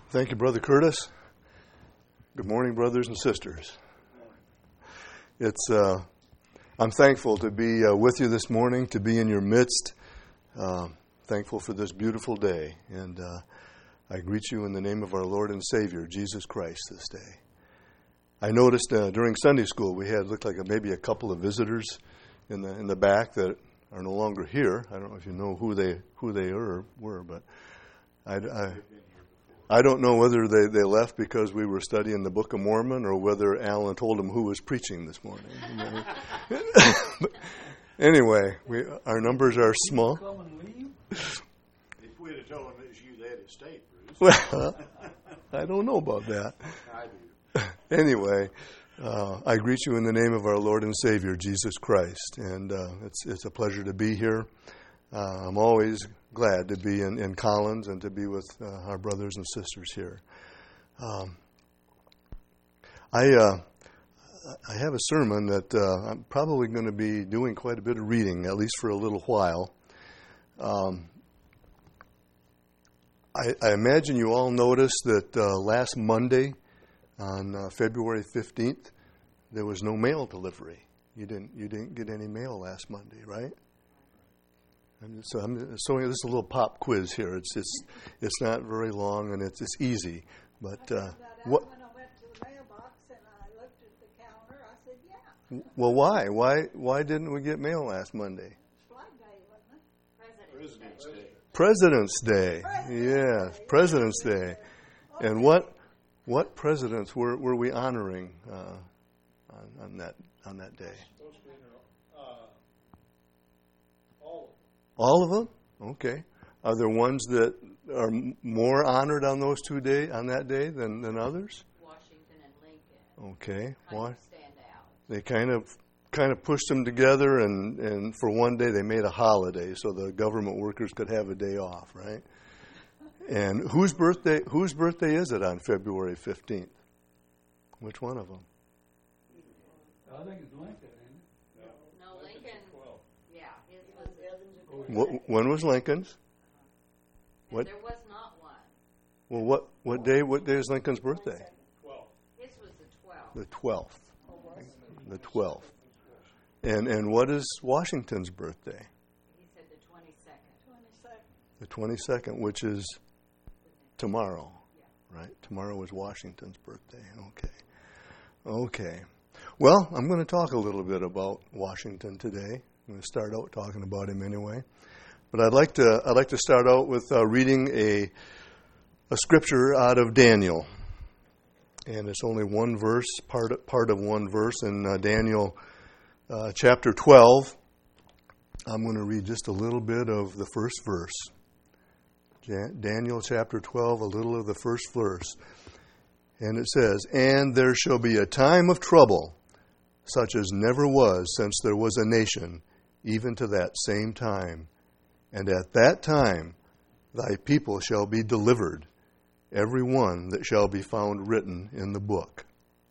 Thank you, Brother Curtis. Good morning, brothers and sisters. I'm thankful to be with you this morning, to be in your midst. Thankful for this beautiful day. And I greet you in the name of our Lord and Savior, Jesus Christ, this day. I noticed during Sunday school we looked like maybe a couple of visitors in the back that are no longer here. I don't know if you know who they were, but I don't know whether they left because we were studying the Book of Mormon or whether Alan told them who was preaching this morning. But anyway, our numbers are small. Come and leave? If we'd have told him it was you, they'd have stayed, Bruce. Well, I don't know about that. I do. Anyway, I greet you in the name of our Lord and Savior, Jesus Christ. And it's a pleasure to be here. I'm always glad to be in Collins and to be with our brothers and sisters here. I have a sermon that I'm probably going to be doing quite a bit of reading, at least for a little while. I imagine you all noticed that last Monday, on February 15th, there was no mail delivery. You didn't get any mail last Monday, right? So this is a little pop quiz here. It's not very long and it's easy. But what? When I went to the mailbox and I looked at the counter, I said, "Yeah." Well, why didn't we get mail last Monday? Flag Day, wasn't it? President's Day. President's Day. Yes, President's Day. And what presidents were we honoring on that day? All of them? Okay. Are there ones that are more honored on that day than others? Washington and Lincoln. Okay. Kind of stand out. They kind of pushed them together, and for one day they made a holiday so the government workers could have a day off, right? And whose birthday is it on February 15th? Which one of them? I think it's Lincoln, ain't it? No, Lincoln. Yeah, his was. When was Lincoln's? What? There was not one. Well, what day is Lincoln's birthday? His was the 12th. The 12th. The 12th. And what is Washington's birthday? He said the 22nd. The 22nd, which is tomorrow, right? Tomorrow is Washington's birthday. Okay. Well, I'm going to talk a little bit about Washington today. I'm going to start out talking about him anyway. But I'd like to start out with reading a scripture out of Daniel. And it's only one verse, part of one verse in Daniel chapter 12. I'm going to read just a little bit of the first verse. Daniel chapter 12, a little of the first verse. And it says, "And there shall be a time of trouble, such as never was since there was a nation, even to that same time. And at that time thy people shall be delivered, every one that shall be found written in the book."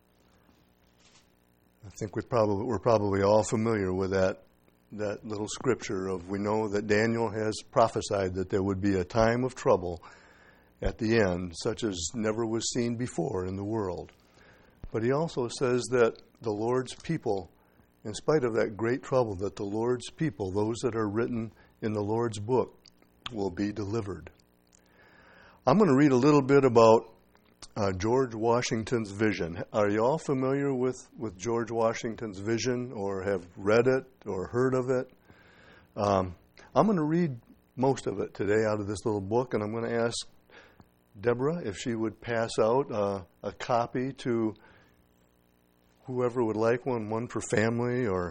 I think we're probably all familiar with that little scripture we know that Daniel has prophesied that there would be a time of trouble at the end, such as never was seen before in the world. But he also says that the Lord's people, in spite of that great trouble, that the Lord's people, those that are written in the Lord's book, will be delivered. I'm going to read a little bit about George Washington's vision. Are you all familiar with George Washington's vision, or have read it or heard of it? I'm going to read most of it today out of this little book, and I'm going to ask Deborah if she would pass out a copy to whoever would like one for family or...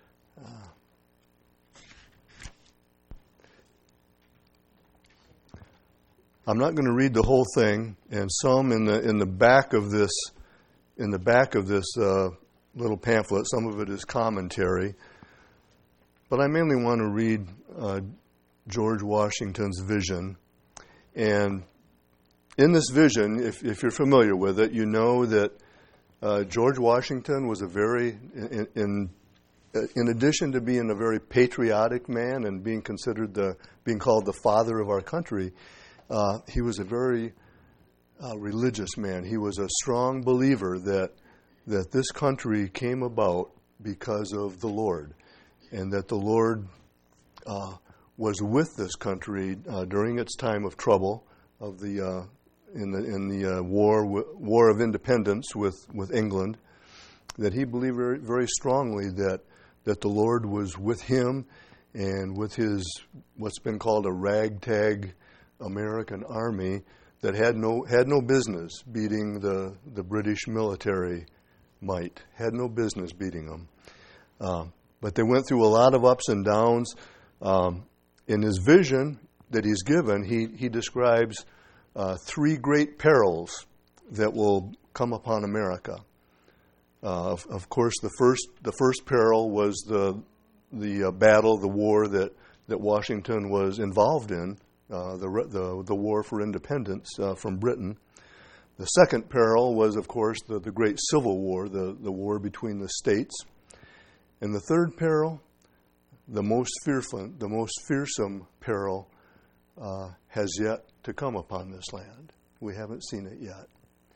I'm not going to read the whole thing, and some in the back of this little pamphlet. Some of it is commentary, but I mainly want to read George Washington's vision. And in this vision, if you're familiar with it, you know that George Washington was in addition to being a very patriotic man and being called the father of our country. He was a very religious man. He was a strong believer that this country came about because of the Lord, and that the Lord was with this country during its time of trouble of the in the War of Independence with England. That he believed very, very strongly that the Lord was with him and with his what's been called a ragtag American army that had no business beating the British military might, had no business beating them. But they went through a lot of ups and downs. In his vision that he's given, he describes 3 great perils that will come upon America. Of course, the first peril was the battle, the war that Washington was involved in, the war for independence from Britain. The second peril was, of course, the Great Civil War, the war between the states. And the third peril, the most fearsome peril, has yet to come upon this land. We haven't seen it yet.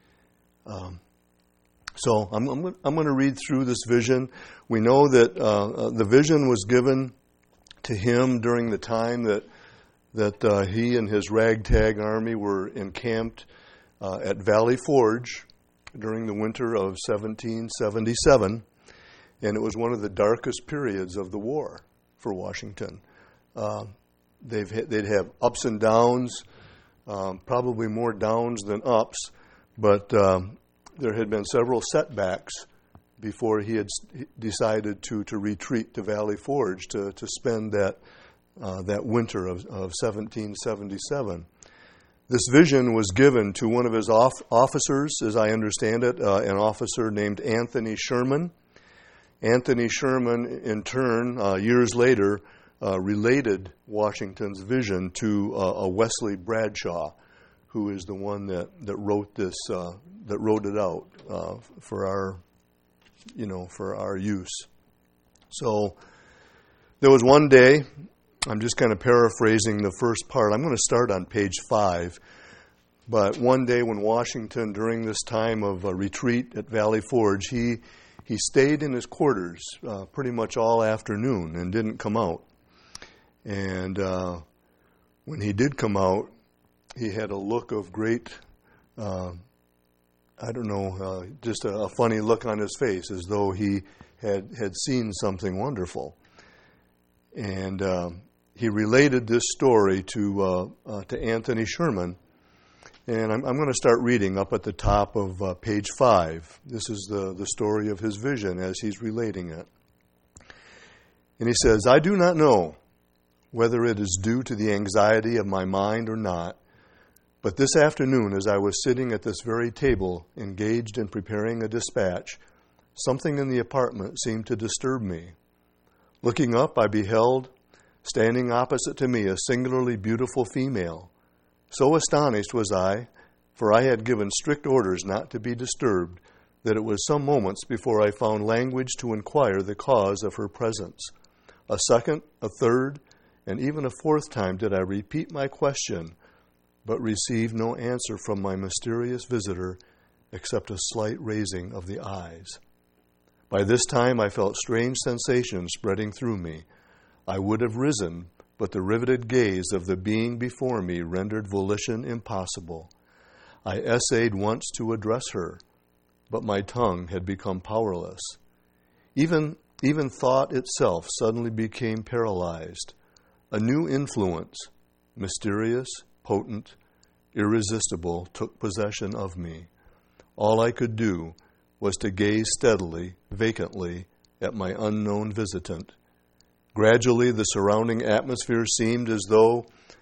So I'm going to read through this vision. We know that the vision was given to him during the time that he and his ragtag army were encamped at Valley Forge during the winter of 1777, and it was one of the darkest periods of the war for Washington. They'd have ups and downs, probably more downs than ups, but there had been several setbacks before he had decided to retreat to Valley Forge to spend that winter of 1777. This vision was given to one of his officers, as I understand it, an officer named Anthony Sherman. Anthony Sherman, in turn, years later, related Washington's vision to a Wesley Bradshaw, who is the one that wrote this, that wrote it out for our use. So there was one day. I'm just kind of paraphrasing the first part. I'm going to start on page 5. But one day when Washington, during this time of retreat at Valley Forge, he stayed in his quarters pretty much all afternoon and didn't come out. And when he did come out, he had a look of great, just a funny look on his face, as though he had seen something wonderful. And he related this story to Anthony Sherman. And I'm going to start reading up at the top of page 5. This is the story of his vision as he's relating it. And he says, "I do not know whether it is due to the anxiety of my mind or not, but this afternoon, as I was sitting at this very table, engaged in preparing a dispatch, something in the apartment seemed to disturb me. Looking up, I beheld, standing opposite to me, a singularly beautiful female. So astonished was I, for I had given strict orders not to be disturbed, that it was some moments before I found language to inquire the cause of her presence. A second, a third, and even a fourth time did I repeat my question, but received no answer from my mysterious visitor except a slight raising of the eyes. By this time I felt strange sensations spreading through me. I would have risen, but the riveted gaze of the being before me rendered volition impossible. I essayed once to address her, but my tongue had become powerless. Even thought itself suddenly became paralyzed. A new influence, mysterious, potent, irresistible, took possession of me. All I could do was to gaze steadily, vacantly, at my unknown visitant. Gradually, the surrounding atmosphere seemed as though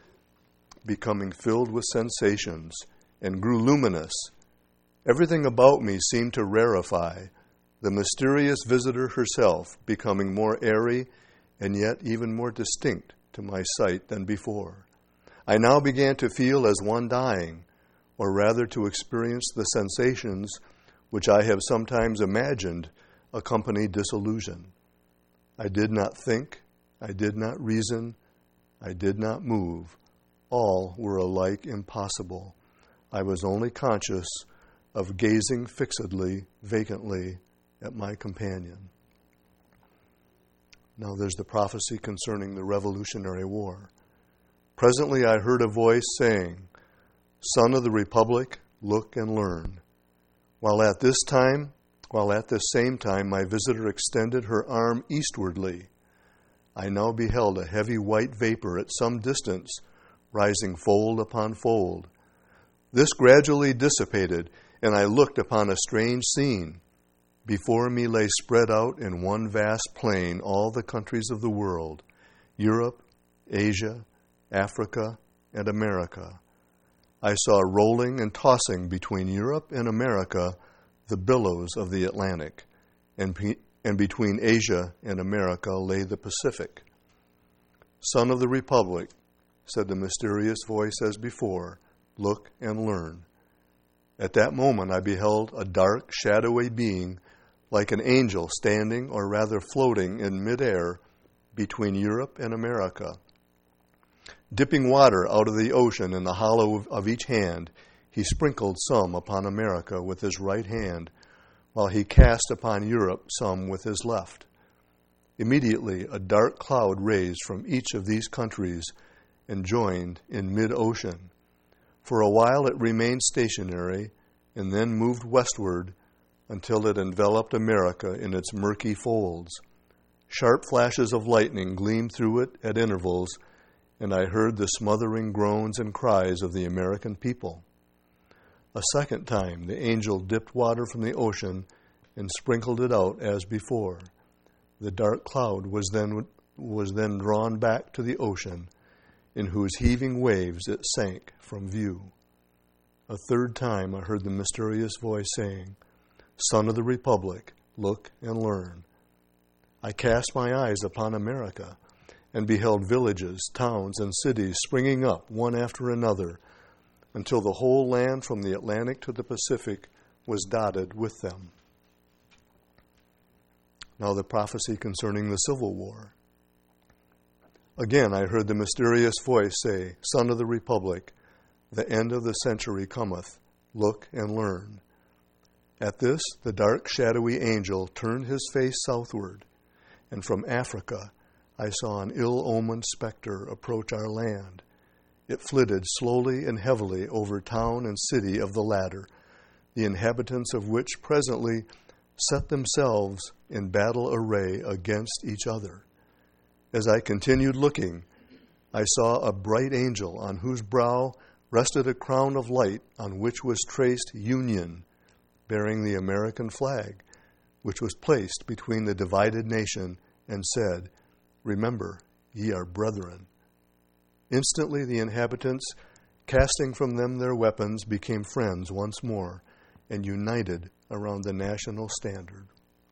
becoming filled with sensations and grew luminous. Everything about me seemed to rarefy, the mysterious visitor herself becoming more airy and yet even more distinct to my sight than before. I now began to feel as one dying, or rather to experience the sensations which I have sometimes imagined accompany disillusion. I did not think, I did not reason, I did not move. All were alike impossible. I was only conscious of gazing fixedly, vacantly at my companion. Now there's the prophecy concerning the Revolutionary War. Presently I heard a voice saying, "Son of the Republic, look and learn." While at this same time my visitor extended her arm eastwardly, I now beheld a heavy white vapor at some distance, rising fold upon fold. This gradually dissipated, and I looked upon a strange scene. Before me lay spread out in one vast plain all the countries of the world, Europe, Asia, Africa, and America. I saw rolling and tossing between Europe and America the billows of the Atlantic, and between Asia and America lay the Pacific. "Son of the Republic," said the mysterious voice as before, "look and learn." At that moment I beheld a dark, shadowy being like an angel standing, or rather floating, in midair between Europe and America. Dipping water out of the ocean in the hollow of each hand, he sprinkled some upon America with his right hand, while he cast upon Europe some with his left. Immediately a dark cloud raised from each of these countries and joined in mid-ocean. For a while it remained stationary and then moved westward until it enveloped America in its murky folds. Sharp flashes of lightning gleamed through it at intervals, and I heard the smothering groans and cries of the American people. A second time the angel dipped water from the ocean and sprinkled it out as before. The dark cloud was then drawn back to the ocean, in whose heaving waves it sank from view. A third time I heard the mysterious voice saying, "Son of the Republic, look and learn." I cast my eyes upon America and beheld villages, towns, and cities springing up one after another, until the whole land from the Atlantic to the Pacific was dotted with them. Now the prophecy concerning the Civil War. Again I heard the mysterious voice say, "Son of the Republic, the end of the century cometh, look and learn." At this, the dark, shadowy angel turned his face southward, and from Africa I saw an ill-omened specter approach our land. It flitted slowly and heavily over town and city of the latter, the inhabitants of which presently set themselves in battle array against each other. As I continued looking, I saw a bright angel on whose brow rested a crown of light on which was traced Union, bearing the American flag, which was placed between the divided nation, and said, "Remember, ye are brethren." Instantly the inhabitants, casting from them their weapons, became friends once more and united around the national standard.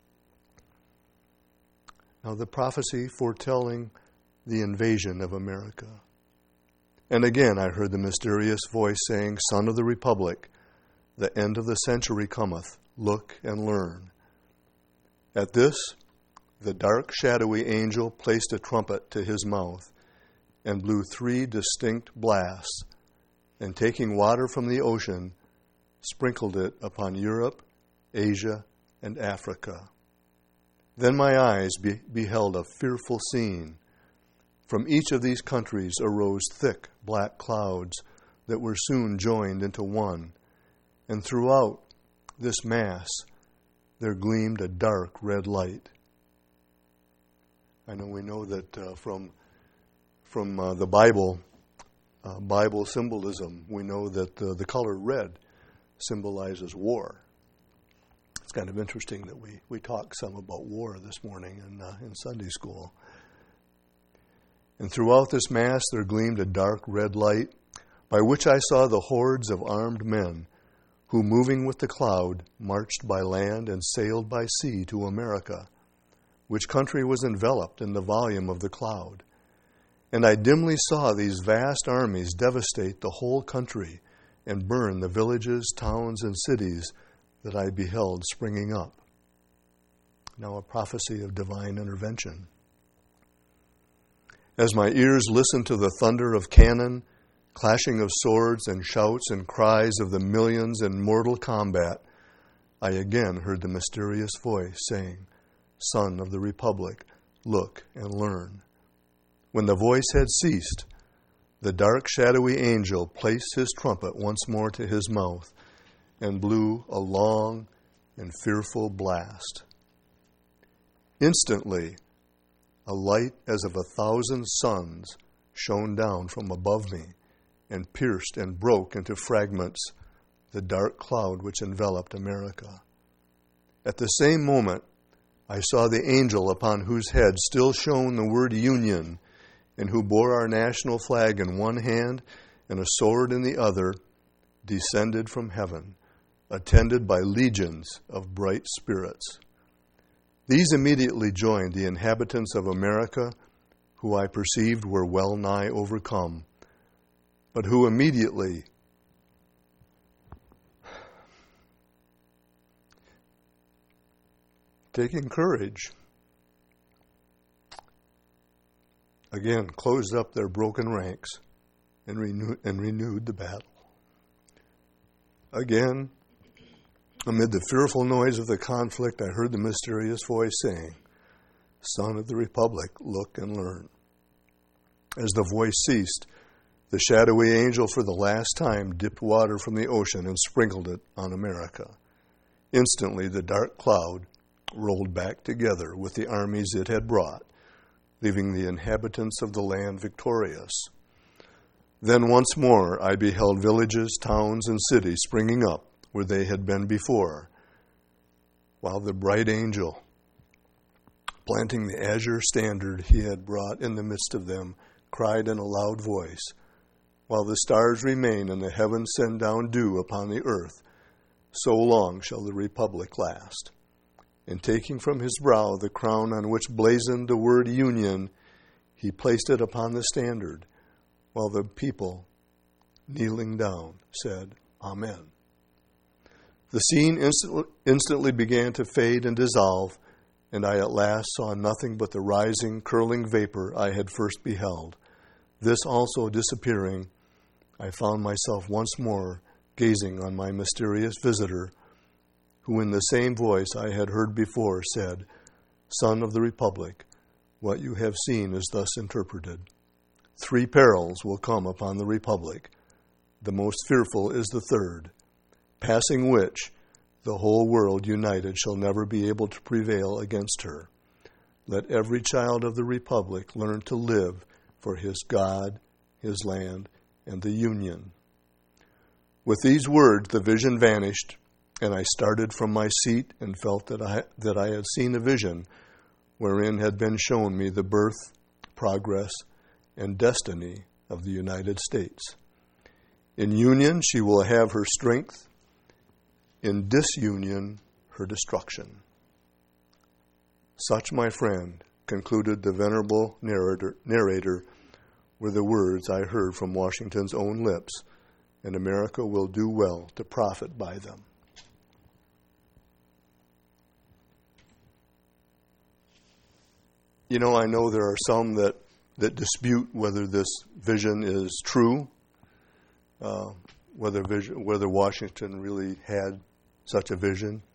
Now the prophecy foretelling the invasion of America. And again I heard the mysterious voice saying, "Son of the Republic, the end of the century cometh, look and learn." At this, the dark, shadowy angel placed a trumpet to his mouth and blew 3 distinct blasts, and taking water from the ocean, sprinkled it upon Europe, Asia, and Africa. Then my eyes beheld a fearful scene. From each of these countries arose thick black clouds that were soon joined into one, and throughout this mass there gleamed a dark red light. I know we know that from the Bible symbolism, we know that the color red symbolizes war. It's kind of interesting that we talk some about war this morning in Sunday school. And throughout this mass there gleamed a dark red light, by which I saw the hordes of armed men, who, moving with the cloud, marched by land and sailed by sea to America, which country was enveloped in the volume of the cloud. And I dimly saw these vast armies devastate the whole country and burn the villages, towns, and cities that I beheld springing up. Now a prophecy of divine intervention. As my ears listened to the thunder of cannon, clashing of swords and shouts and cries of the millions in mortal combat, I again heard the mysterious voice saying, "Son of the Republic, look and learn." When the voice had ceased, the dark, shadowy angel placed his trumpet once more to his mouth and blew a long and fearful blast. Instantly, a light as of 1,000 suns shone down from above me and pierced and broke into fragments the dark cloud which enveloped America. At the same moment, I saw the angel upon whose head still shone the word Union, and who bore our national flag in one hand and a sword in the other, descended from heaven, attended by legions of bright spirits. These immediately joined the inhabitants of America, who I perceived were well nigh overcome, but who immediately taking courage, again closed up their broken ranks and renewed the battle. Again, amid the fearful noise of the conflict, I heard the mysterious voice saying, "Son of the Republic, look and learn." As the voice ceased, the shadowy angel for the last time dipped water from the ocean and sprinkled it on America. Instantly, the dark cloud rolled back together with the armies it had brought, leaving the inhabitants of the land victorious. Then once more I beheld villages, towns, and cities springing up where they had been before, while the bright angel, planting the azure standard he had brought in the midst of them, cried in a loud voice, "While the stars remain and the heavens send down dew upon the earth, so long shall the Republic last." And taking from his brow the crown on which blazoned the word Union, he placed it upon the standard, while the people, kneeling down, said, "Amen." The scene instantly began to fade and dissolve, and I at last saw nothing but the rising, curling vapor I had first beheld. This also disappearing, I found myself once more gazing on my mysterious visitor, who in the same voice I had heard before said, "Son of the Republic, what you have seen is thus interpreted. 3 perils will come upon the Republic. The most fearful is the third, passing which the whole world united shall never be able to prevail against her. Let every child of the Republic learn to live for his God, his land, and the Union." With these words, the vision vanished, and I started from my seat and felt that I had seen a vision wherein had been shown me the birth, progress, and destiny of the United States. In union, she will have her strength. In disunion, her destruction. Such, my friend, concluded the venerable narrator, were the words I heard from Washington's own lips, and America will do well to profit by them. You know, I know there are some that dispute whether this vision is true, whether Washington really had such a vision.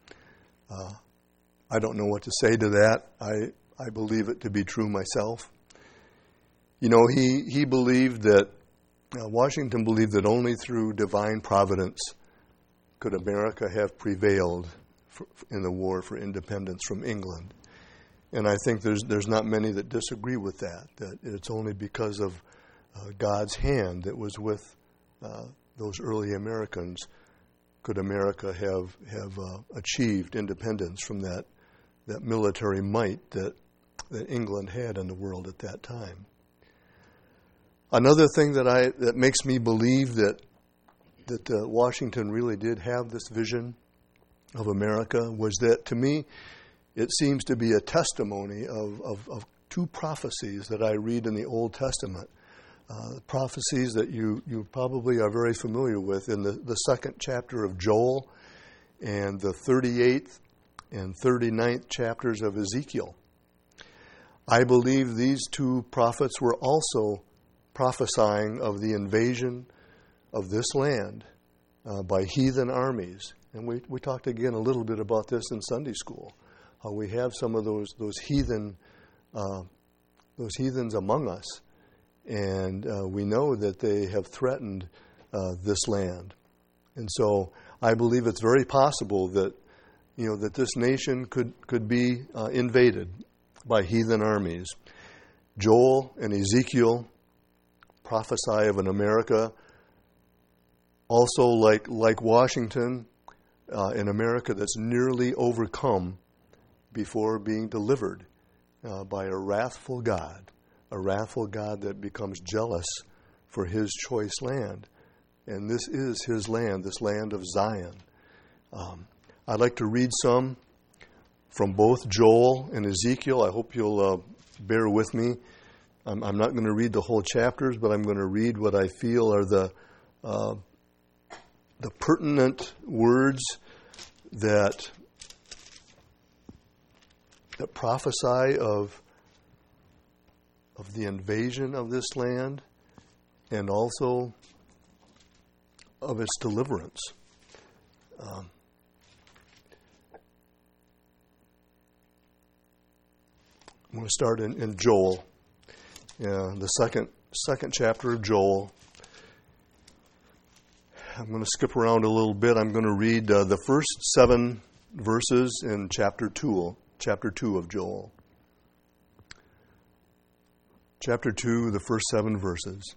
I don't know what to say to that. I believe it to be true myself. You know, he believed that, Washington believed that only through divine providence could America have prevailed in the war for independence from England. And I think there's not many that disagree with that it's only because of God's hand that was with those early Americans could America have achieved independence from that military might that England had in the world at that time. Another thing that makes me believe that Washington really did have this vision of America was that, to me, it seems to be a testimony of 2 prophecies that I read in the Old Testament. Prophecies that you probably are very familiar with in the 2nd chapter of Joel and the 38th and 39th chapters of Ezekiel. I believe these 2 prophets were also prophesying of the invasion of this land by heathen armies. And we talked again a little bit about this in Sunday school, how we have some of those heathens among us, and we know that they have threatened this land. And so I believe it's very possible that that this nation could be invaded by heathen armies. Joel and Ezekiel prophesy of an America also like Washington, an America that's nearly overcome before being delivered by a wrathful God that becomes jealous for his choice land. And this is his land, this land of Zion. I'd like to read some from both Joel and Ezekiel. I hope you'll bear with me. I'm not going to read the whole chapters, but I'm going to read what I feel are the pertinent words that prophesy of the invasion of this land and also of its deliverance. I'm going to start in Joel, the second chapter of Joel. I'm going to skip around a little bit. I'm going to read the first 7 verses in chapter 2 of Joel. Chapter 2, the first 7 verses.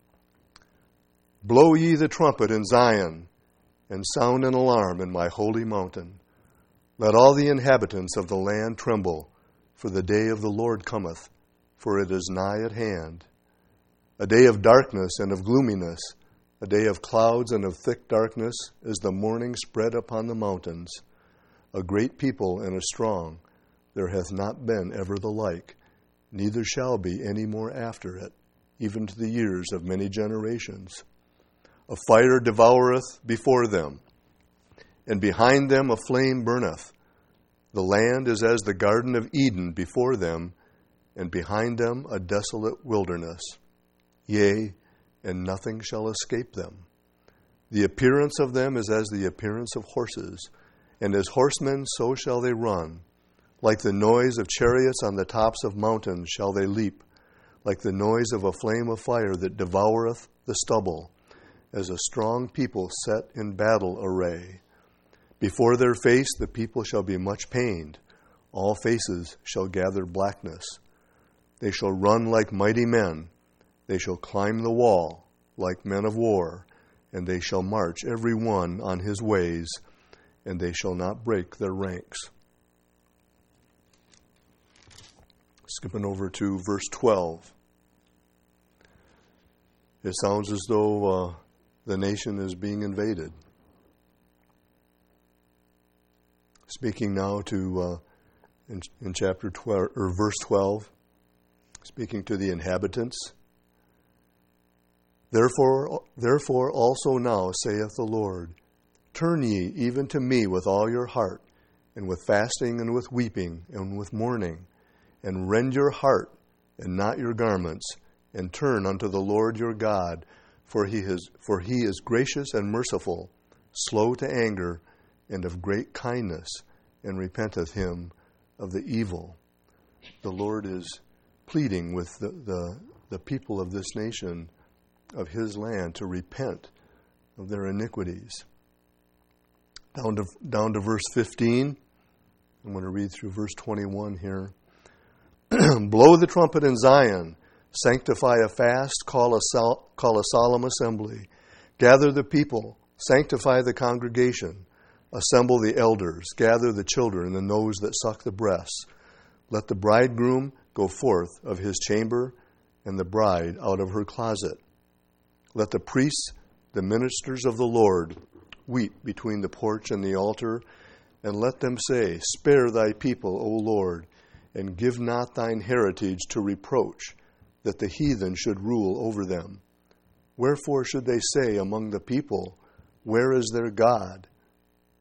Blow ye the trumpet in Zion, and sound an alarm in my holy mountain. Let all the inhabitants of the land tremble, for the day of the Lord cometh, for it is nigh at hand. A day of darkness and of gloominess, a day of clouds and of thick darkness, as the morning spread upon the mountains. A great people and a strong, there hath not been ever the like, neither shall be any more after it, even to the years of many generations. A fire devoureth before them, and behind them a flame burneth. The land is as the Garden of Eden before them, and behind them a desolate wilderness. Yea, and nothing shall escape them. The appearance of them is as the appearance of horses, and as horsemen so shall they run. Like the noise of chariots on the tops of mountains shall they leap, like the noise of a flame of fire that devoureth the stubble, as a strong people set in battle array. Before their face the people shall be much pained. All faces shall gather blackness. They shall run like mighty men. They shall climb the wall like men of war. And they shall march every one on his ways, and they shall not break their ranks. Skipping over to verse 12. It sounds as though the nation is being invaded. Speaking now to, in chapter 12, or verse 12, speaking to the inhabitants. Therefore also now saith the Lord, turn ye even to me with all your heart, and with fasting, and with weeping, and with mourning, and rend your heart, and not your garments, and turn unto the Lord your God, for he is gracious and merciful, slow to anger, and of great kindness, and repenteth him of the evil. The Lord is pleading with the people of this nation, of his land, to repent of their iniquities. Down to verse 15. I'm going to read through verse 21 here. Blow the trumpet in Zion, sanctify a fast, call a solemn assembly, gather the people, sanctify the congregation, assemble the elders, gather the children and those that suck the breasts. Let the bridegroom go forth of his chamber, and the bride out of her closet. Let the priests, the ministers of the Lord, weep between the porch and the altar, and let them say, spare thy people, O Lord, and give not thine heritage to reproach, that the heathen should rule over them. Wherefore should they say among the people, where is their God?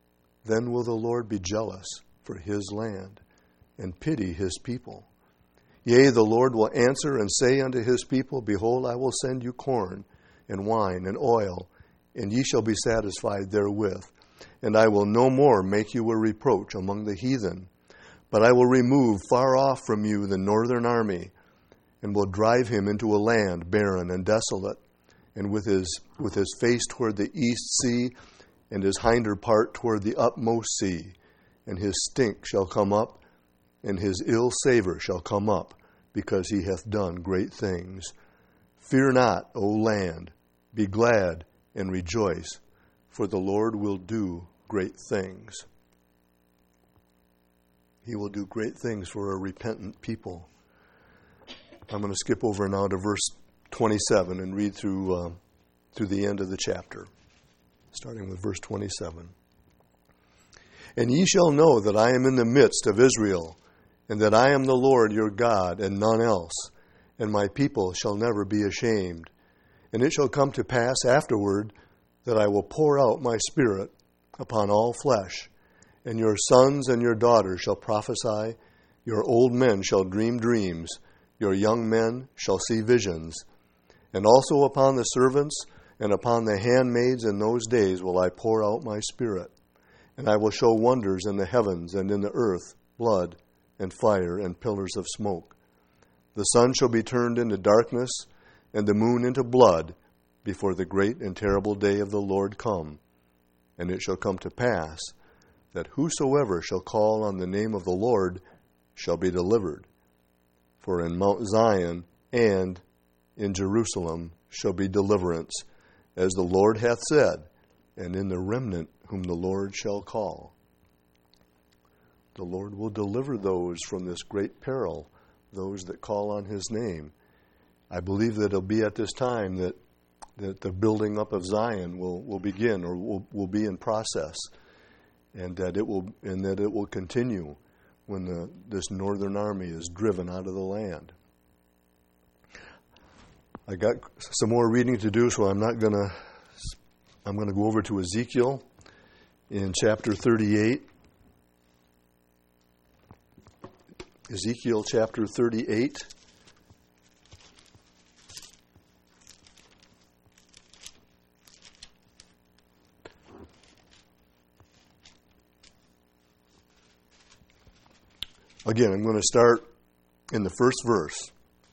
Then will the Lord be jealous for his land, and pity his people. Yea, the Lord will answer and say unto his people, Behold, I will send you corn and wine and oil, and ye shall be satisfied therewith. And I will no more make you a reproach among the heathen, but I will remove far off from you the northern army, and will drive him into a land barren and desolate, and with his face toward the east sea, and his hinder part toward the utmost sea. And his stink shall come up, and his ill savor shall come up, because he hath done great things. Fear not, O land, be glad and rejoice, for the Lord will do great things. He will do great things for a repentant people. I'm going to skip over now to verse 27 and read through the end of the chapter, starting with verse 27. And ye shall know that I am in the midst of Israel, and that I am the Lord your God, and none else, and my people shall never be ashamed. And it shall come to pass afterward that I will pour out my Spirit upon all flesh, and your sons and your daughters shall prophesy, your old men shall dream dreams, your young men shall see visions. And also upon the servants and upon the handmaids in those days will I pour out my Spirit. And I will show wonders in the heavens and in the earth, blood and fire and pillars of smoke. The sun shall be turned into darkness, and the moon into blood, before the great and terrible day of the Lord come. And it shall come to pass that whosoever shall call on the name of the Lord shall be delivered. For in Mount Zion and in Jerusalem shall be deliverance, as the Lord hath said, and in the remnant whom the Lord shall call. The Lord will deliver those from this great peril, those that call on his name. I believe that it'll be at this time that the building up of Zion will begin, or will be in process, and that it will continue when this northern army is driven out of the land. I got some more reading to do, so I'm going to go over to Ezekiel in chapter 38. Ezekiel chapter 38. Again, I'm going to start in the first verse.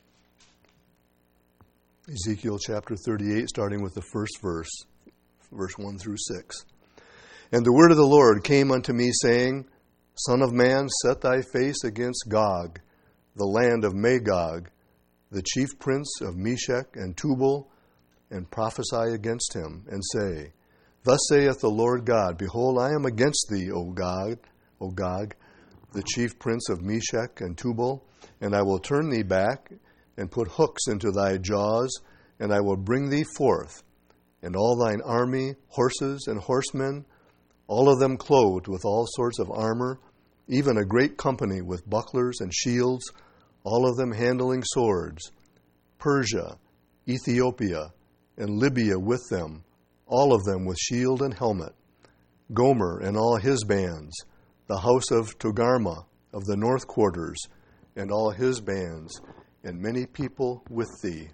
Ezekiel chapter 38, starting with the first verse, verse 1 through 6. And the word of the Lord came unto me, saying, Son of man, set thy face against Gog, the land of Magog, the chief prince of Meshech and Tubal, and prophesy against him, and say, Thus saith the Lord God, Behold, I am against thee, O Gog, the chief prince of Meshech and Tubal, and I will turn thee back, and put hooks into thy jaws, and I will bring thee forth, and all thine army, horses and horsemen, all of them clothed with all sorts of armor, even a great company with bucklers and shields, all of them handling swords, Persia, Ethiopia, and Libya with them, all of them with shield and helmet, Gomer and all his bands, the house of Togarmah of the north quarters, and all his bands, and many people with thee.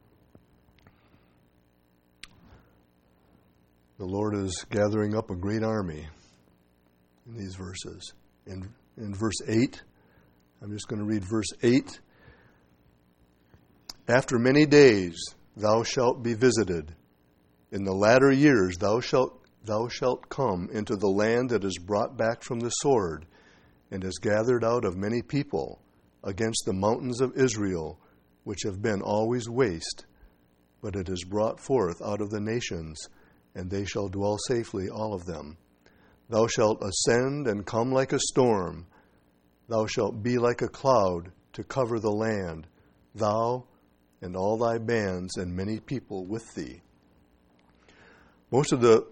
The Lord is gathering up a great army in these verses. In verse 8, I'm just going to read verse 8. After many days thou shalt be visited. In the latter years thou shalt come into the land that is brought back from the sword, and is gathered out of many people, against the mountains of Israel, which have been always waste. But it is brought forth out of the nations, and they shall dwell safely, all of them. Thou shalt ascend and come like a storm. Thou shalt be like a cloud to cover the land, thou and all thy bands and many people with thee. Most of the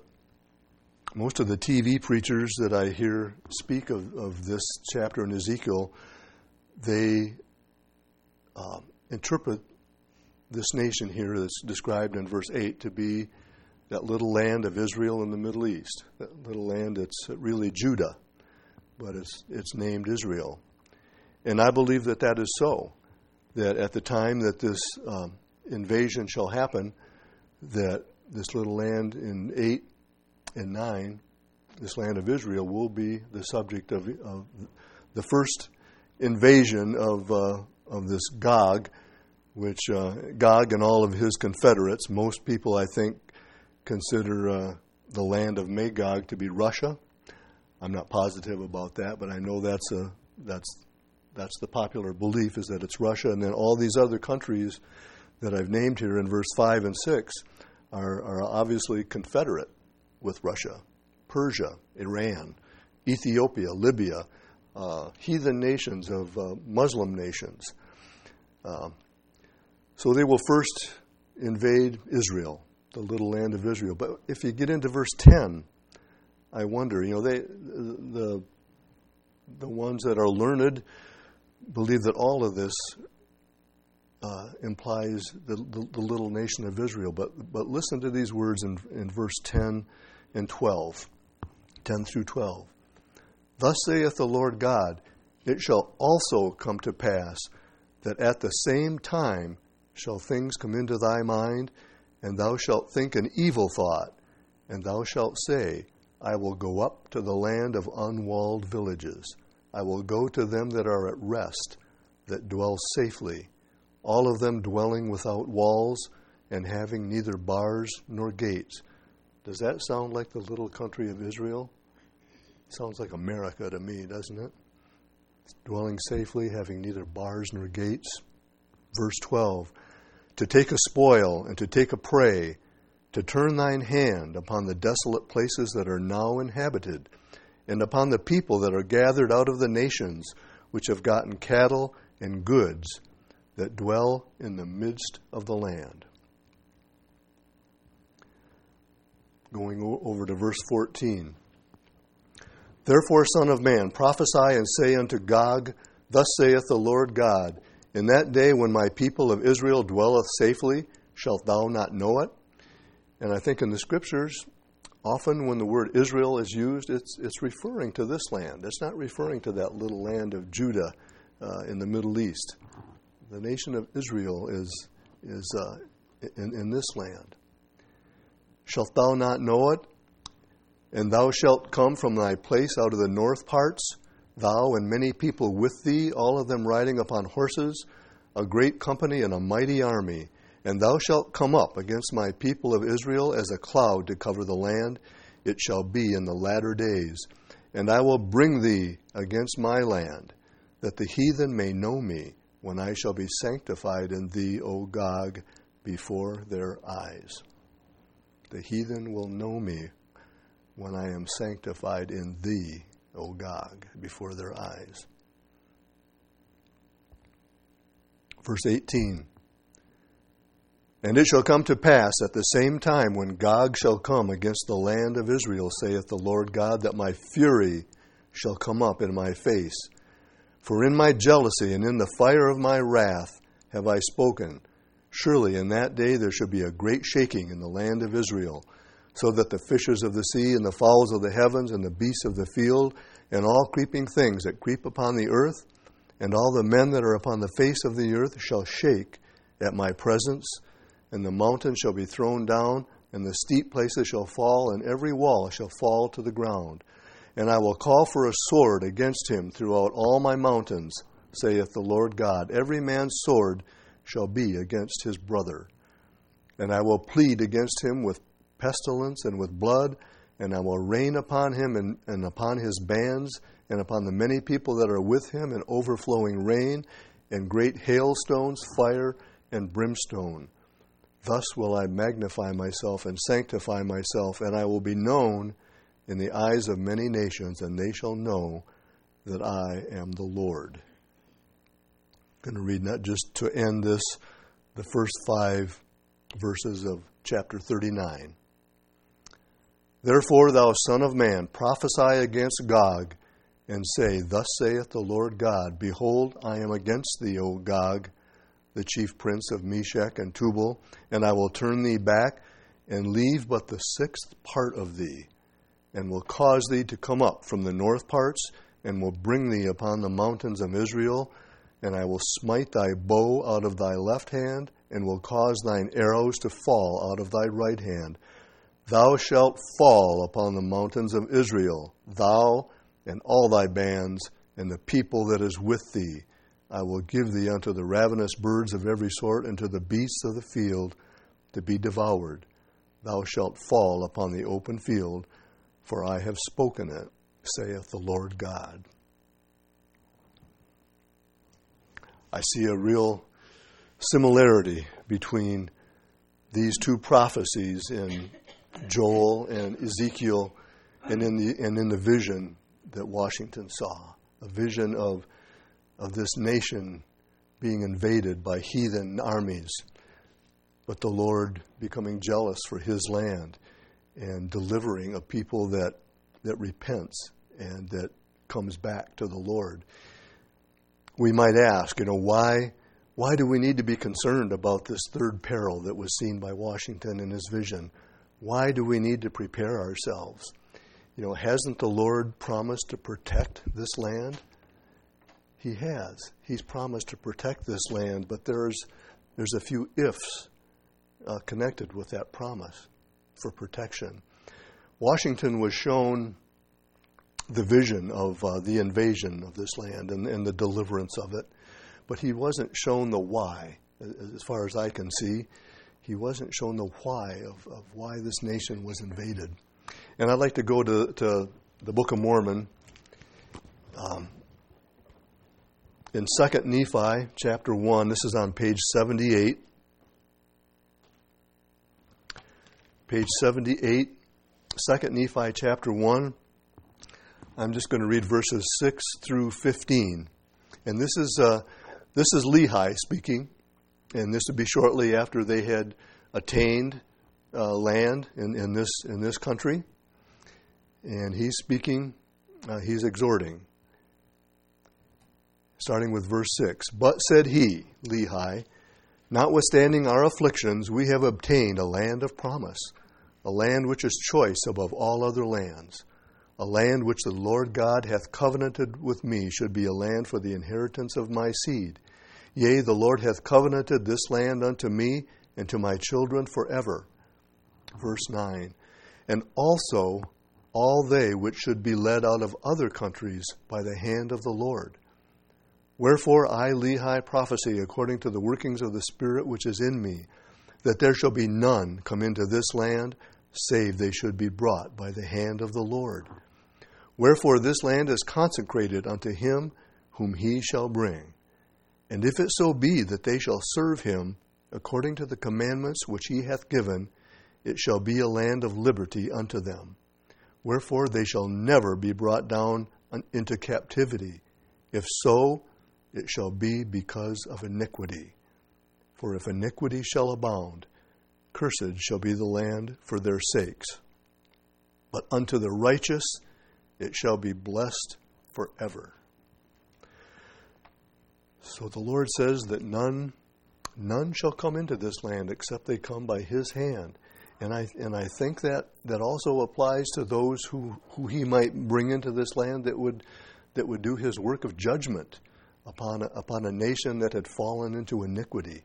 TV preachers that I hear speak of this chapter in Ezekiel, they interpret this nation here that's described in verse 8 to be that little land of Israel in the Middle East, that little land that's really Judah, but it's named Israel. And I believe that is so. that at the time that this invasion shall happen, that this little land in 8 and 9, this land of Israel, will be the subject of the first invasion of this Gog, which Gog and all of his confederates, most people I think consider the land of Magog to be Russia. I'm not positive about that, but I know that's the popular belief, is that it's Russia. And then all these other countries that I've named here in verse 5 and 6 are obviously confederate with Russia. Persia, Iran, Ethiopia, Libya, heathen nations of Muslim nations. So they will first invade Israel, the little land of Israel. But if you get into verse 10, I wonder, the ones that are learned believe that all of this implies the little nation of Israel. But listen to these words in verse 10 and 12, 10 through 12. Thus saith the Lord God, it shall also come to pass that at the same time shall things come into thy mind, and thou shalt think an evil thought, and thou shalt say, I will go up to the land of unwalled villages. I will go to them that are at rest, that dwell safely, all of them dwelling without walls, and having neither bars nor gates. Does that sound like the little country of Israel? Sounds like America to me, doesn't it? Dwelling safely, having neither bars nor gates. Verse 12, to take a spoil and to take a prey, to turn thine hand upon the desolate places that are now inhabited, and upon the people that are gathered out of the nations, which have gotten cattle and goods, that dwell in the midst of the land. Going over to verse 14. Therefore, Son of man, prophesy and say unto Gog, thus saith the Lord God, in that day when my people of Israel dwelleth safely, shalt thou not know it? And I think in the Scriptures, often when the word Israel is used, it's referring to this land. It's not referring to that little land of Judah in the Middle East. The nation of Israel is in this land. Shalt thou not know it? And thou shalt come from thy place out of the north parts, thou and many people with thee, all of them riding upon horses, a great company and a mighty army. And thou shalt come up against my people of Israel as a cloud to cover the land. It shall be in the latter days. And I will bring thee against my land, that the heathen may know me, when I shall be sanctified in thee, O Gog, before their eyes. The heathen will know me when I am sanctified in thee, O Gog, before their eyes. Verse 18. And it shall come to pass at the same time when Gog shall come against the land of Israel, saith the Lord God, that my fury shall come up in my face. For in my jealousy and in the fire of my wrath have I spoken. Surely in that day there shall be a great shaking in the land of Israel, so that the fishes of the sea and the fowls of the heavens and the beasts of the field and all creeping things that creep upon the earth and all the men that are upon the face of the earth shall shake at my presence, and the mountains shall be thrown down, and the steep places shall fall, and every wall shall fall to the ground. And I will call for a sword against him throughout all my mountains, saith the Lord God. Every man's sword shall be against his brother. And I will plead against him with pestilence and with blood, and I will rain upon him and upon his bands, and upon the many people that are with him, an overflowing rain, and great hailstones, fire, and brimstone. Thus will I magnify myself and sanctify myself, and I will be known in the eyes of many nations, and they shall know that I am the Lord. I'm going to read that just to end this, the first 5 verses of chapter 39. Therefore, thou son of man, prophesy against Gog, and say, Thus saith the Lord God, Behold, I am against thee, O Gog, the chief prince of Meshech and Tubal, and I will turn thee back, and leave but the 6th part of thee, and will cause thee to come up from the north parts, and will bring thee upon the mountains of Israel, and I will smite thy bow out of thy left hand, and will cause thine arrows to fall out of thy right hand. Thou shalt fall upon the mountains of Israel, thou and all thy bands, and the people that is with thee. I will give thee unto the ravenous birds of every sort, and to the beasts of the field to be devoured. Thou shalt fall upon the open field, for I have spoken it, saith the Lord God. I see a real similarity between these two prophecies in Joel and Ezekiel and in the vision that Washington saw. A vision of this nation being invaded by heathen armies, but the Lord becoming jealous for his land and delivering a people that repents and that comes back to the Lord. We might ask, why do we need to be concerned about this third peril that was seen by Washington in his vision? Why do we need to prepare ourselves? Hasn't the Lord promised to protect this land? He has. He's promised to protect this land, but there's a few ifs connected with that promise for protection. Washington was shown the vision of the invasion of this land and the deliverance of it, but he wasn't shown the why. As far as I can see, he wasn't shown the why of why this nation was invaded. And I'd like to go to the Book of Mormon. In 2 Nephi chapter 1, this is on page 78. Page 78, 2 Nephi chapter 1. I'm just going to read verses 6 through 15. And this is Lehi speaking, and this would be shortly after they had attained land in this country. And he's speaking, he's exhorting. Starting with verse 6. But said he, Lehi, notwithstanding our afflictions, we have obtained a land of promise, a land which is choice above all other lands, a land which the Lord God hath covenanted with me should be a land for the inheritance of my seed. Yea, the Lord hath covenanted this land unto me and to my children forever. Verse 9. And also all they which should be led out of other countries by the hand of the Lord. Wherefore I, Lehi, prophesy according to the workings of the Spirit which is in me, that there shall be none come into this land, save they should be brought by the hand of the Lord. Wherefore this land is consecrated unto him whom he shall bring. And if it so be that they shall serve him according to the commandments which he hath given, it shall be a land of liberty unto them. Wherefore they shall never be brought down into captivity. If so, it shall be because of iniquity. For if iniquity shall abound, cursed shall be the land for their sakes. But unto the righteous it shall be blessed forever. So the Lord says that none shall come into this land except they come by his hand. And I think that also applies to those who he might bring into this land that would do his work of judgment upon a nation that had fallen into iniquity.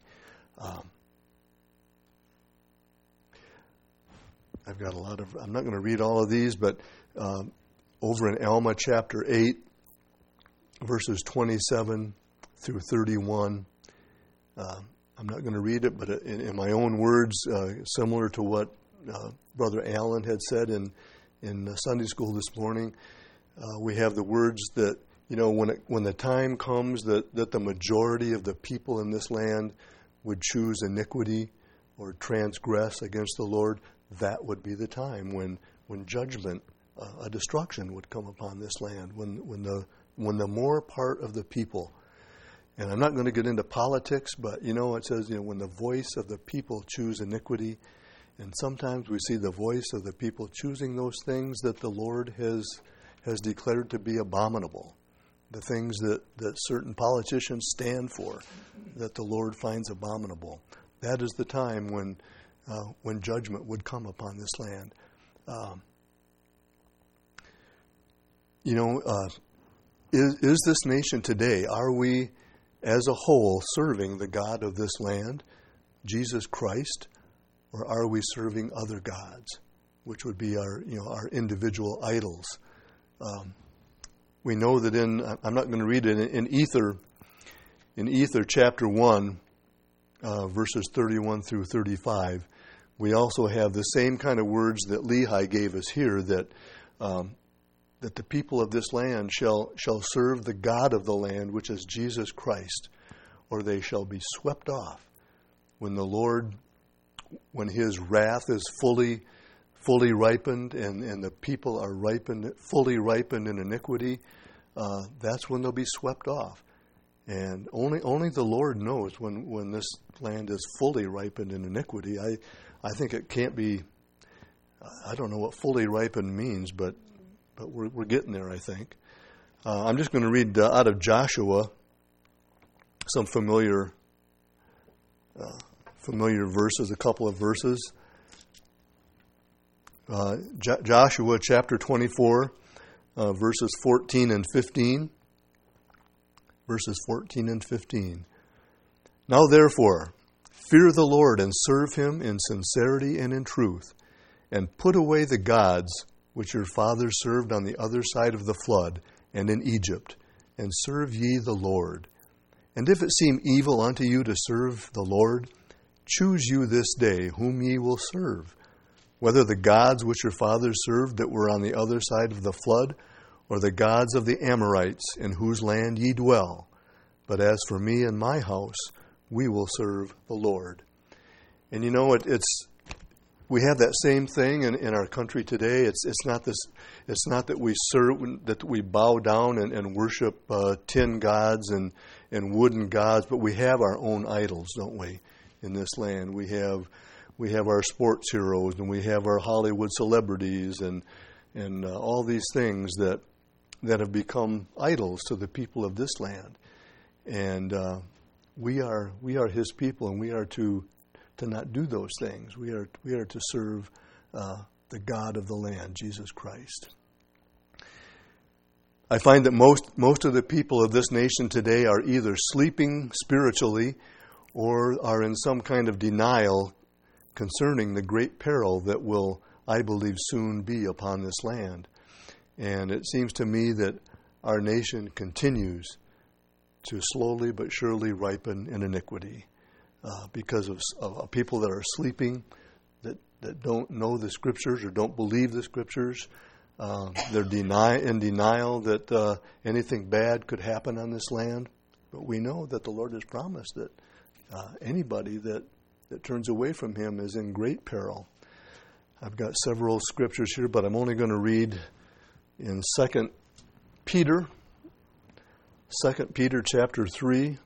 I've got I'm not going to read all of these, but over in Alma chapter 8, verses 27 through 31, I'm not going to read it, but in my own words, similar to what Brother Allen had said in Sunday school this morning, we have the words that, when the time comes that the majority of the people in this land would choose iniquity or transgress against the Lord, that would be the time when judgment, a destruction would come upon this land, when the more part of the people. And I'm not going to get into politics, but it says, when the voice of the people choose iniquity, and sometimes we see the voice of the people choosing those things that the Lord has declared to be abominable, the things that certain politicians stand for, that the Lord finds abominable. That is the time when judgment would come upon this land. Is this nation today, are we as a whole, serving the God of this land, Jesus Christ, or are we serving other gods, which would be our individual idols? We know that I'm not going to read it, in Ether chapter 1, verses 31 through 35, we also have the same kind of words that Lehi gave us here, that the people of this land shall serve the God of the land, which is Jesus Christ, or they shall be swept off. When his wrath is fully ripened and the people are fully ripened in iniquity, that's when they'll be swept off. And only the Lord knows when this land is fully ripened in iniquity. I think it can't be. I don't know what fully ripened means, but we're getting there, I think. I'm just going to read out of Joshua some familiar verses, a couple of verses. Joshua chapter 24, verses 14 and 15. Verses 14 and 15. Now therefore, fear the Lord and serve him in sincerity and in truth, and put away the gods which your fathers served on the other side of the flood and in Egypt, and serve ye the Lord. And if it seem evil unto you to serve the Lord, choose you this day whom ye will serve, whether the gods which your fathers served that were on the other side of the flood, or the gods of the Amorites in whose land ye dwell. But as for me and my house, we will serve the Lord. And you know, we have that same thing in our country today. It's not that we serve, that we bow down and worship tin gods and wooden gods, but we have our own idols, don't we? In this land, we have our sports heroes, and we have our Hollywood celebrities, and all these things that have become idols to the people of this land. And we are his people, and we are to not do those things. We are to serve the God of the land, Jesus Christ. I find that most of the people of this nation today are either sleeping spiritually or are in some kind of denial concerning the great peril that will, I believe, soon be upon this land. And it seems to me that our nation continues to slowly but surely ripen in iniquity because of people that are sleeping, that don't know the Scriptures or don't believe the Scriptures. They're in denial that anything bad could happen on this land. But we know that the Lord has promised that anybody that turns away from Him is in great peril. I've got several scriptures here, but I'm only going to read in 2 Peter chapter 3.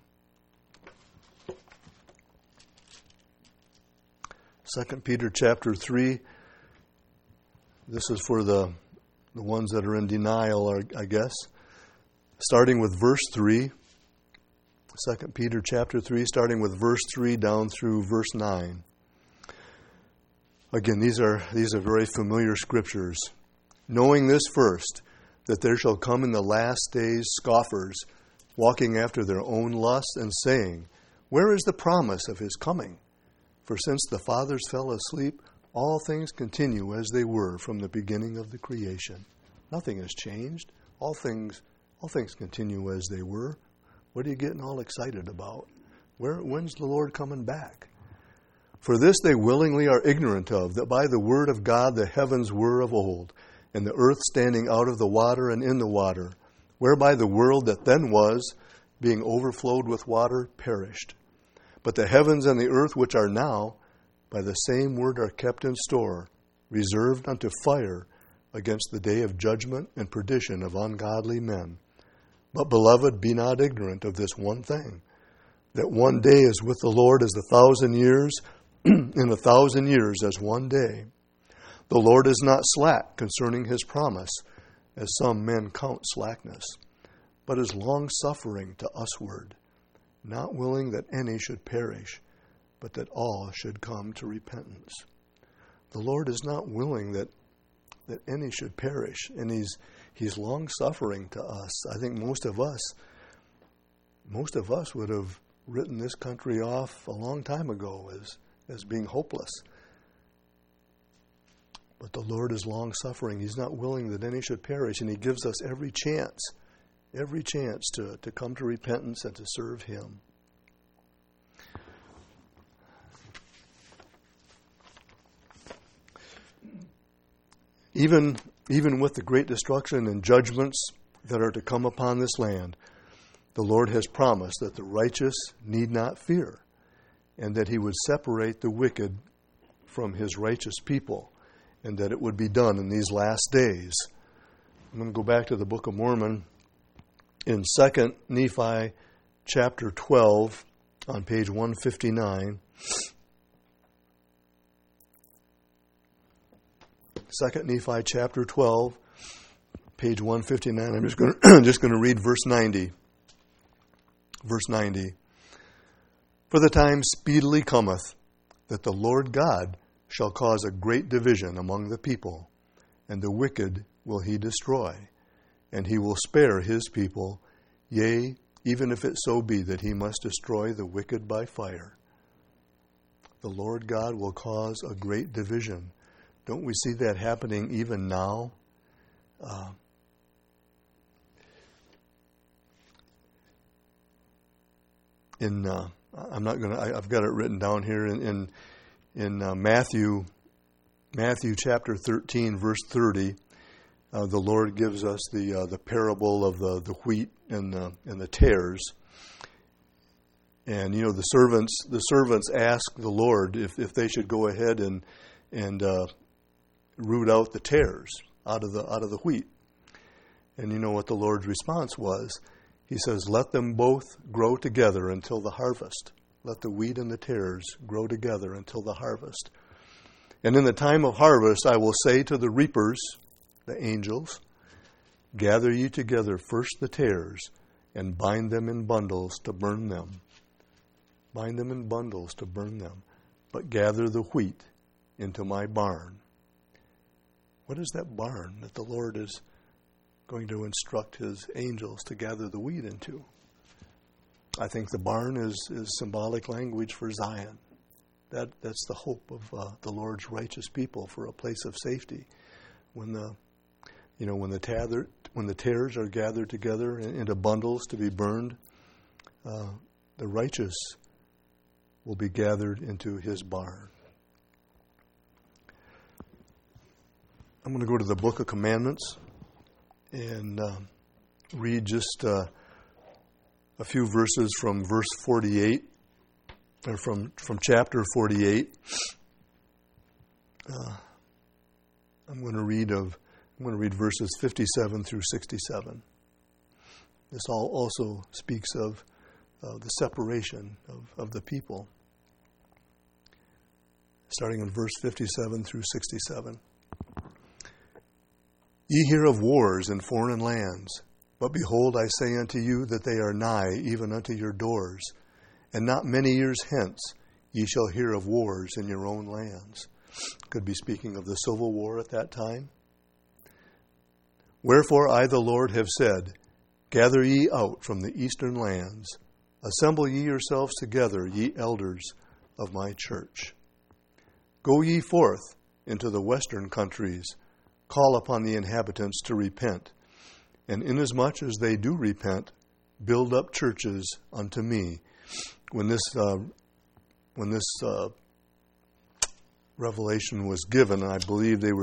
2 Peter chapter 3. This is for the ones that are in denial, I guess. Starting with verse 3. 2 Peter chapter 3, starting with verse 3 down through verse 9. Again, these are very familiar scriptures. Knowing this first, that there shall come in the last days scoffers, walking after their own lusts, and saying, Where is the promise of his coming? For since the fathers fell asleep, all things continue as they were from the beginning of the creation. Nothing has changed. All things continue as they were. What are you getting all excited about? When's the Lord coming back? For this they willingly are ignorant of, that by the word of God the heavens were of old, and the earth standing out of the water and in the water, whereby the world that then was, being overflowed with water, perished. But the heavens and the earth which are now, by the same word are kept in store, reserved unto fire against the day of judgment and perdition of ungodly men. But, beloved, be not ignorant of this one thing, that one day is with the Lord as 1,000 years, and 1,000 years as one day. The Lord is not slack concerning his promise, as some men count slackness, but is long-suffering to usward, not willing that any should perish, but that all should come to repentance. The Lord is not willing that any should perish, and He's long-suffering to us. I think most of us most of us would have written this country off a long time ago as being hopeless. But the Lord is long-suffering. He's not willing that any should perish, and He gives us every chance to come to repentance and to serve Him. Even with the great destruction and judgments that are to come upon this land, the Lord has promised that the righteous need not fear, and that He would separate the wicked from His righteous people, and that it would be done in these last days. I'm going to go back to the Book of Mormon in 2 Nephi chapter 12 on page 159. 2 Nephi chapter 12, page 159. I'm just going to read verse 90. Verse 90. For the time speedily cometh that the Lord God shall cause a great division among the people, and the wicked will He destroy, and He will spare His people, yea, even if it so be that He must destroy the wicked by fire. The Lord God will cause a great division. Don't we see that happening even now? I've got it written down here in Matthew chapter 13, verse 30. The Lord gives us the parable of the wheat and the tares. And the servants ask the Lord if they should go ahead and root out the tares out of the wheat. And you know what the Lord's response was? He says, "Let them both grow together until the harvest. Let the wheat and the tares grow together until the harvest. And in the time of harvest I will say to the reapers," the angels, "gather ye together first the tares, and bind them in bundles to burn them." Bind them in bundles to burn them. "But gather the wheat into my barn." What is that barn that the Lord is going to instruct His angels to gather the wheat into? I think the barn is symbolic language for Zion. That's the hope of the Lord's righteous people, for a place of safety. When the tares are gathered together into bundles to be burned, the righteous will be gathered into His barn. I'm going to go to the Book of Commandments and read just a few verses from verse 48, or from chapter 48. I'm going to read verses 57 through 67. This also speaks of the separation of the people. Starting in verse 57 through 67. Ye hear of wars in foreign lands, but behold, I say unto you that they are nigh, even unto your doors. And not many years hence ye shall hear of wars in your own lands. Could be speaking of the Civil War at that time. Wherefore I, the Lord, have said, gather ye out from the eastern lands, assemble ye yourselves together, ye elders of my church. Go ye forth into the western countries, call upon the inhabitants to repent, and inasmuch as they do repent, build up churches unto me. When this revelation was given, I believe they were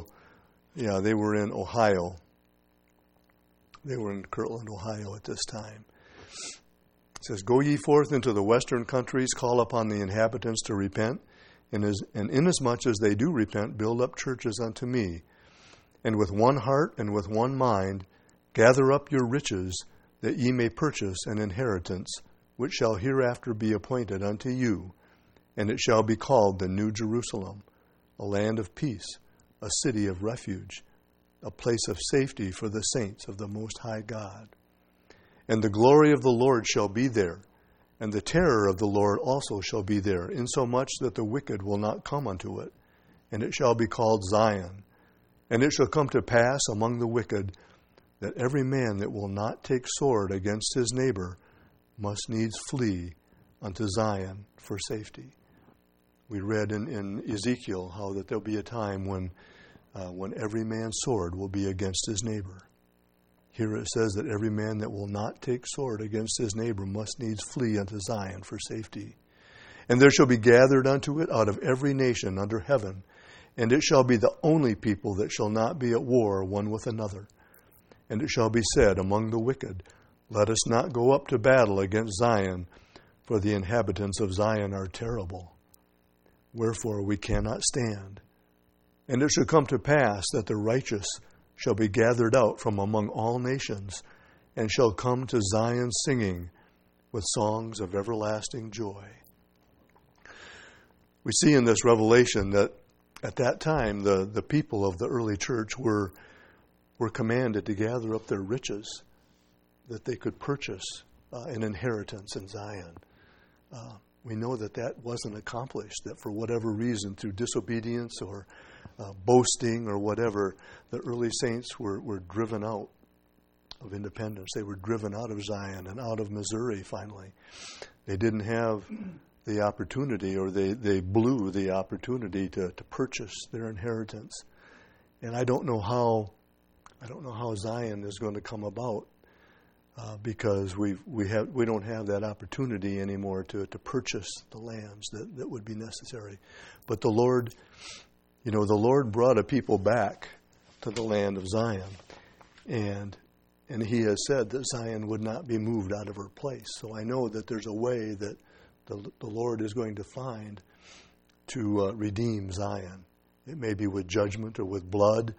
in Ohio. They were in Kirtland, Ohio at this time. It says, go ye forth into the western countries, call upon the inhabitants to repent, and inasmuch as they do repent, build up churches unto me. And with one heart and with one mind, gather up your riches, that ye may purchase an inheritance, which shall hereafter be appointed unto you. And it shall be called the New Jerusalem, a land of peace, a city of refuge, a place of safety for the saints of the Most High God. And the glory of the Lord shall be there, and the terror of the Lord also shall be there, insomuch that the wicked will not come unto it. And it shall be called Zion. And it shall come to pass among the wicked, that every man that will not take sword against his neighbor, must needs flee unto Zion for safety. We read in Ezekiel how that there'll be a time when every man's sword will be against his neighbor. Here it says that every man that will not take sword against his neighbor must needs flee unto Zion for safety. And there shall be gathered unto it out of every nation under heaven, and it shall be the only people that shall not be at war one with another. And it shall be said among the wicked, Let us not go up to battle against Zion, for the inhabitants of Zion are terrible. Wherefore we cannot stand. And it shall come to pass that the righteous shall be gathered out from among all nations, and shall come to Zion singing with songs of everlasting joy. We see in this revelation that at that time the people of the early church were commanded to gather up their riches that they could purchase an inheritance in Zion. We know that wasn't accomplished, that for whatever reason, through disobedience or boasting or whatever, the early saints were driven out of independence. They were driven out of Zion and out of Missouri finally. They didn't have the opportunity, or they blew the opportunity to purchase their inheritance. And I don't know how Zion is going to come about, because we don't have that opportunity anymore to purchase the lands that would be necessary. But the Lord brought a people back to the land of Zion, and He has said that Zion would not be moved out of her place. So I know that there's a way that the Lord is going to find to redeem Zion. It may be with judgment or with blood,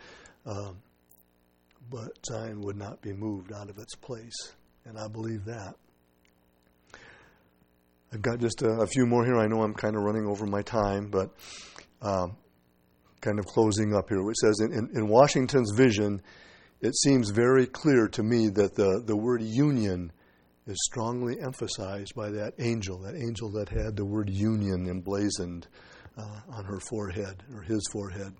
but Zion would not be moved out of its place. And I believe that. I've got just a few more here. I know I'm kind of running over my time, but kind of closing up here. It says, in Washington's vision, it seems very clear to me that the word union is strongly emphasized by that angel that had the word union emblazoned on her forehead, or his forehead.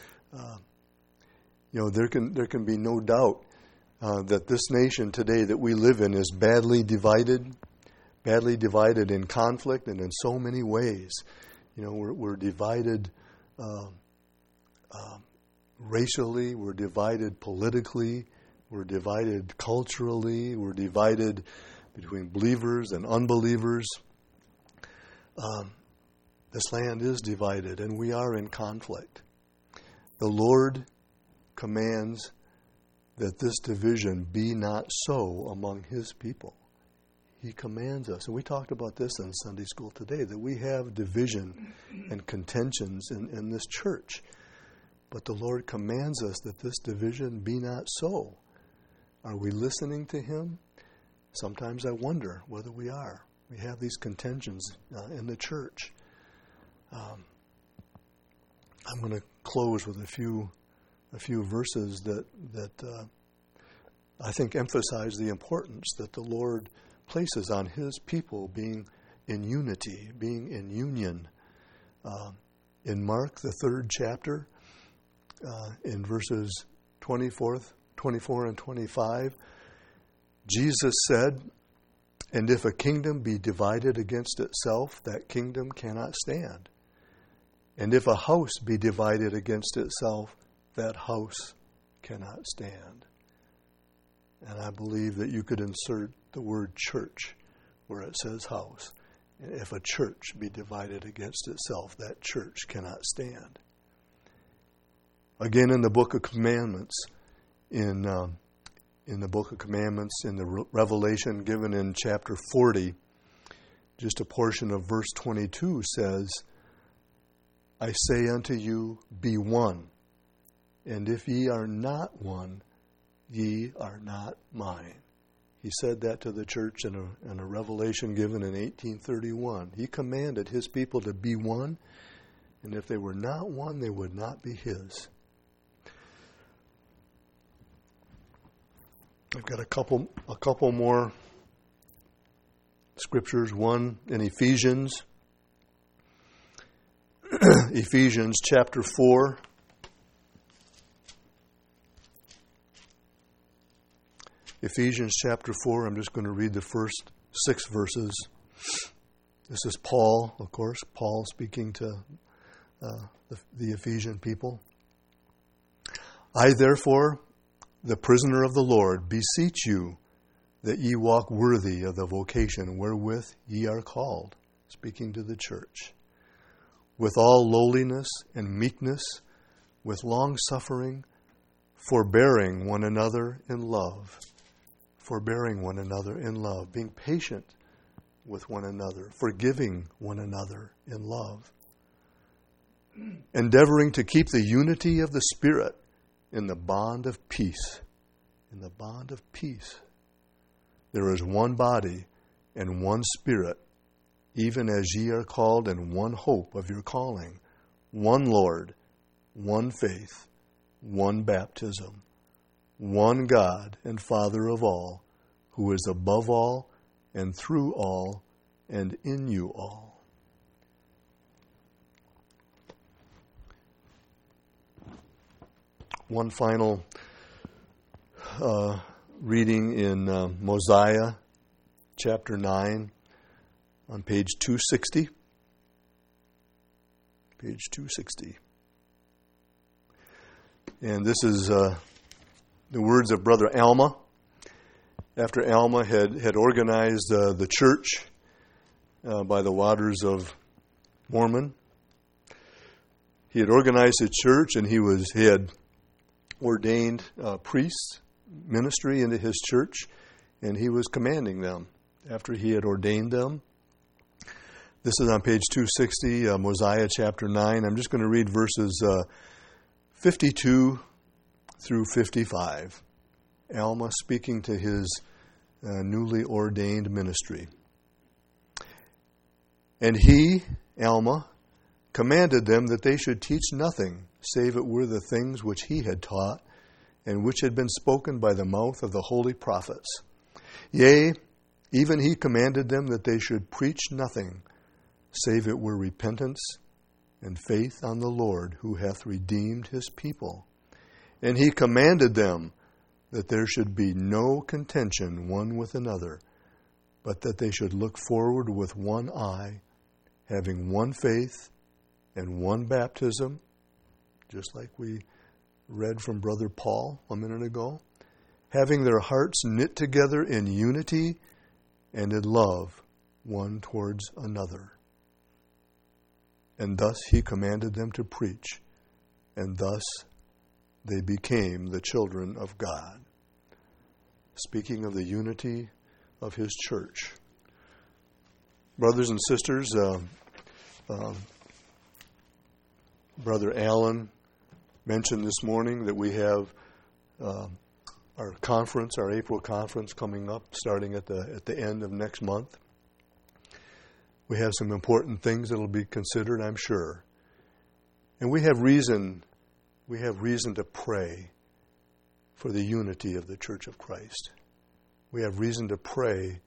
There can be no doubt that this nation today that we live in is badly divided in conflict and in so many ways. We're divided racially, we're divided politically, we're divided culturally, we're divided between believers and unbelievers. This land is divided, and we are in conflict. The Lord commands that this division be not so among His people. He commands us, and we talked about this in Sunday school today, that we have division and contentions in this church. But the Lord commands us that this division be not so. Are we listening to Him? Sometimes I wonder whether we are. We have these contentions in the church. I'm going to close with a few verses that I think emphasize the importance that the Lord places on His people being in unity, being in union. In Mark, the 3rd chapter, in verses 24 and 25, Jesus said, "And if a kingdom be divided against itself, that kingdom cannot stand. And if a house be divided against itself, that house cannot stand." And I believe that you could insert the word church where it says house. If a church be divided against itself, that church cannot stand. Again, in the Book of Commandments, in the Book of Commandments, in the Revelation given in chapter 40, just a portion of verse 22 says, "I say unto you, be one. And if ye are not one, ye are not mine." He said that to the church in a revelation given in 1831. He commanded His people to be one, and if they were not one, they would not be His. I've got a couple more scriptures. One in Ephesians. Ephesians chapter 4. Ephesians chapter 4, I'm just going to read the first 6 verses. This is Paul, of course, Paul speaking to the Ephesian people. I, therefore, the prisoner of the Lord, beseech you that ye walk worthy of the vocation wherewith ye are called, speaking to the church, with all lowliness and meekness, with long-suffering, forbearing one another in love. Forbearing one another in love, being patient with one another, forgiving one another in love. Endeavoring to keep the unity of the Spirit in the bond of peace. In the bond of peace. There is one body and one Spirit, even as ye are called in one hope of your calling, one Lord, one faith, one baptism, one God and Father of all, who is above all and through all and in you all. One final reading in Mosiah chapter 9 on page 260. Page 260. And this is the words of Brother Alma. After Alma had organized the church by the waters of Mormon, he had organized a church, and he had ordained priests, ministry into his church, and he was commanding them after he had ordained them. This is on page 260, Mosiah chapter 9. I'm just going to read verses 52 through 55. Alma speaking to his newly ordained ministry. And he, Alma, commanded them that they should teach nothing, save it were the things which he had taught, and which had been spoken by the mouth of the holy prophets. Yea, even he commanded them that they should preach nothing, save it were repentance and faith on the Lord, who hath redeemed his people. And he commanded them that there should be no contention one with another, but that they should look forward with one eye, having one faith and one baptism, just like we read from Brother Paul a minute ago, having their hearts knit together in unity and in love one towards another. And thus he commanded them to preach, and thus they became the children of God. Speaking of the unity of his church. Brothers and sisters, Brother Allen mentioned this morning that we have our conference, our April conference coming up, starting at the end of next month. We have some important things that will be considered, I'm sure. And we have reason to pray for the unity of the Church of Christ. We have reason to pray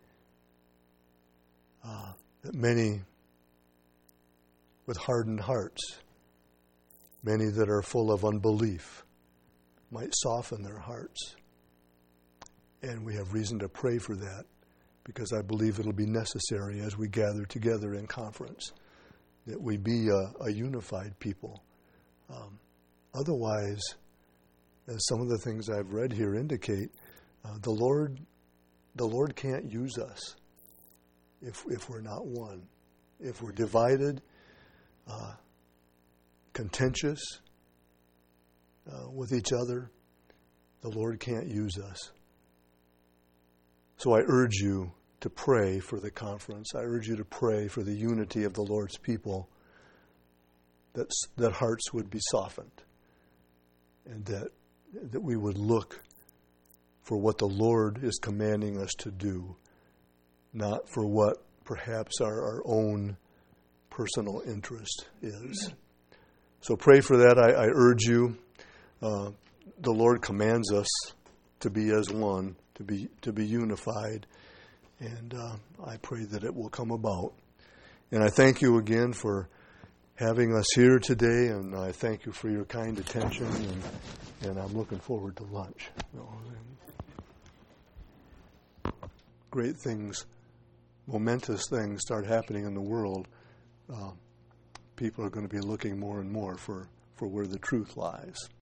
that many with hardened hearts, many that are full of unbelief, might soften their hearts. And we have reason to pray for that, because I believe it'll be necessary as we gather together in conference, that we be a unified people. Otherwise, as some of the things I've read here indicate, the Lord can't use us if we're not one. If we're divided, contentious with each other, the Lord can't use us. So I urge you to pray for the conference. I urge you to pray for the unity of the Lord's people, that hearts would be softened, and that we would look for what the Lord is commanding us to do, not for what perhaps our own personal interest is. So pray for that. I urge you. The Lord commands us to be as one, to be unified, and I pray that it will come about. And I thank you again for having us here today, and I thank you for your kind attention, and I'm looking forward to lunch. Great things momentous things start happening in the world, people are going to be looking more and more for where the truth lies.